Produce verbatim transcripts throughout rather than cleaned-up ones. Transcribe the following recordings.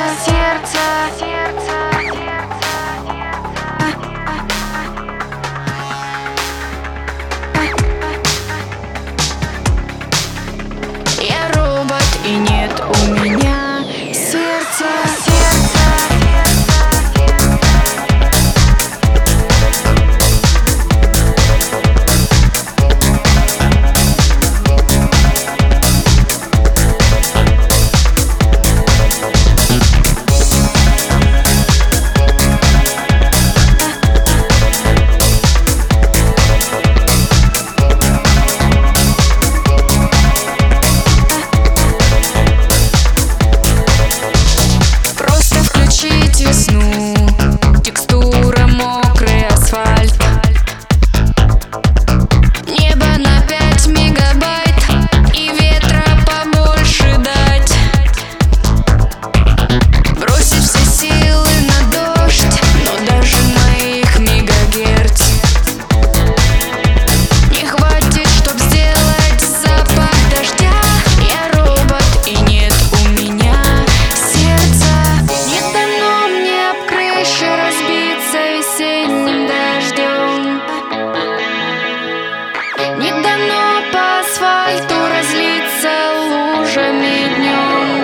сердце, сердце, я робот и нет у меня сердца, сердца. Весну, текстура мокрый асфальт, небо на пять мегабайт и ветра побольше дать. Бросив все силы на дождь, но даже моих мегагерц не хватит, чтоб сделать запах дождя. Я робот и нет у меня сердца. Не дано мне об крыше разбиться весенним дождем, не дано по асфальту разлиться лужами днем,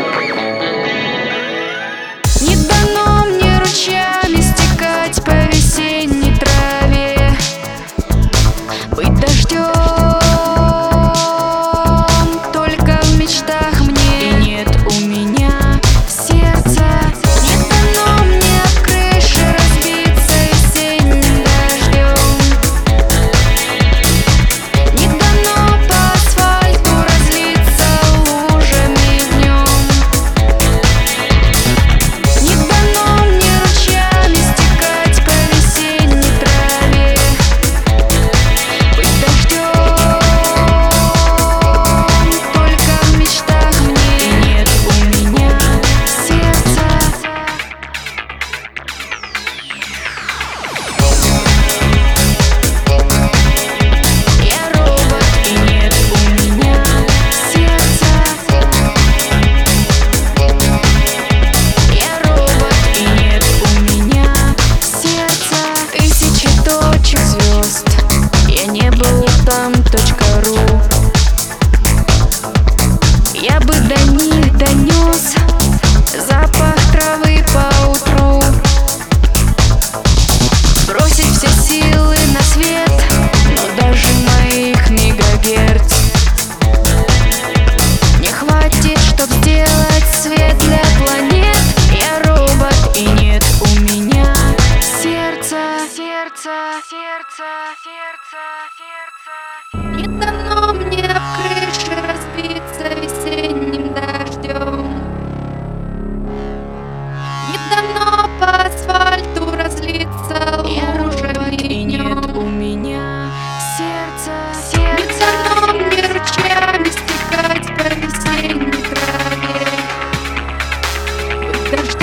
не дано мне ручьями стекать по весенней траве, быть дождем только в мечтах мне. И нет у меня сердца. Не дано мне об крыше разбиться весенним дождем, не дано по асфальту разлиться лужами днем, не дано мне ручьями стекать по весенней траве, быть дождем только в мечтах мне. И нет у меня сердца. Я робот и нет у меня сердца. Я робот и нет у меня сердца. Тысячи точек звезд, я не был там .ру. Я бы до них донес запах травы по утру. Бросить все силы на свет, но даже моих мегагерц не хватит, чтоб сделать свет для планет. Я робот и нет у меня сердца, сердца, сердца, сердца, сердца. Не дано мне об крыше разбиться весенним дождем, не дано по асфальту разлиться лужами. И нет у меня сердца, сердца. Не дано мне ручьями стекать по весенней траве, быть дождем